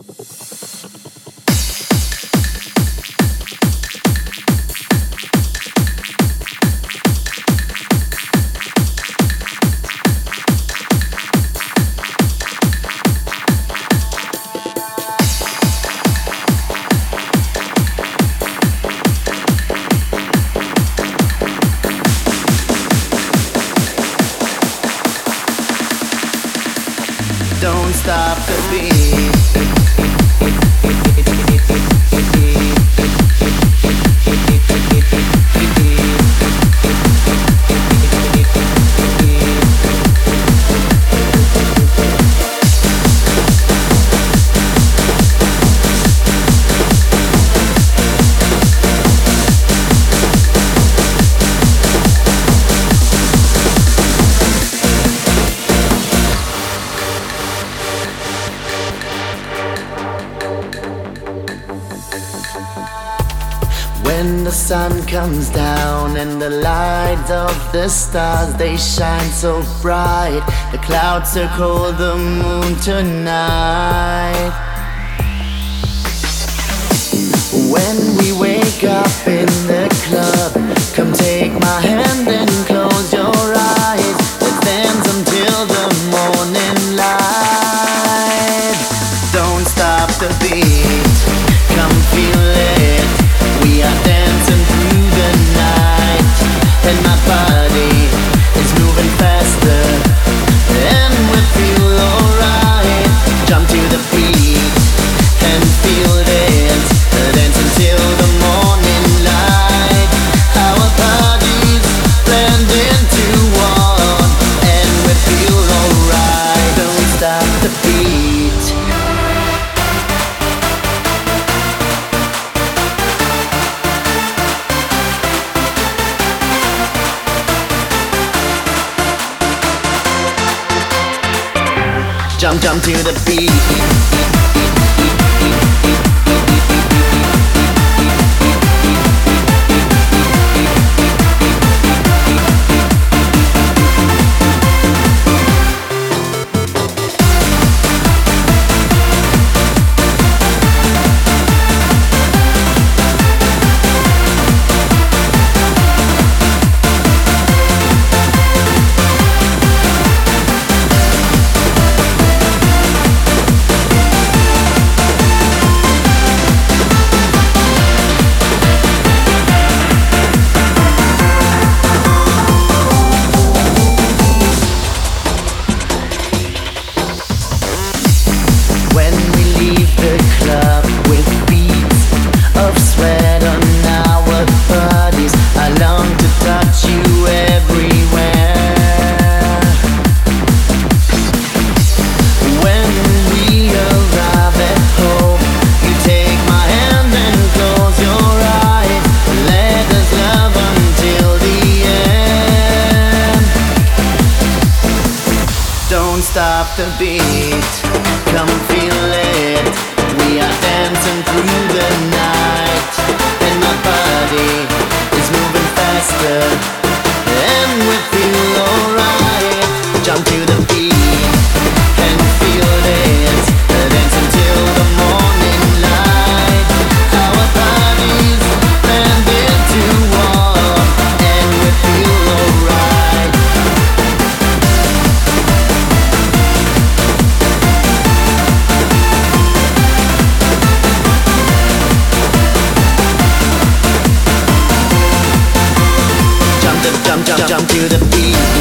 Don't stop the beat. When the sun comes down and the light of the stars, they shine so bright, the clouds circle the moon tonight. When we wake up in the club, come take my hand and close your eyes. Let's dance until the morning light. Don't stop the beat, come feel it. We are dancing through the night, and my body is moving faster, and we feel alright. Jump to the beat and feel it, dance until the morning light. Our bodies blend into one, and we feel alright. Don't stop the beat. Jump to the beat. When we leave the club with beats of sweat on our bodies, I long to touch you everywhere. When we arrive at home, you take my hand and close your eyes. Let us love until the end. Don't stop the beat, come feel it. We are dancing through the night, and my body is moving faster, and we feel alright. Jump to the beat and feel it, dance until the morning light. Our bodies blend into one, and we feel alright. Jump to the beat.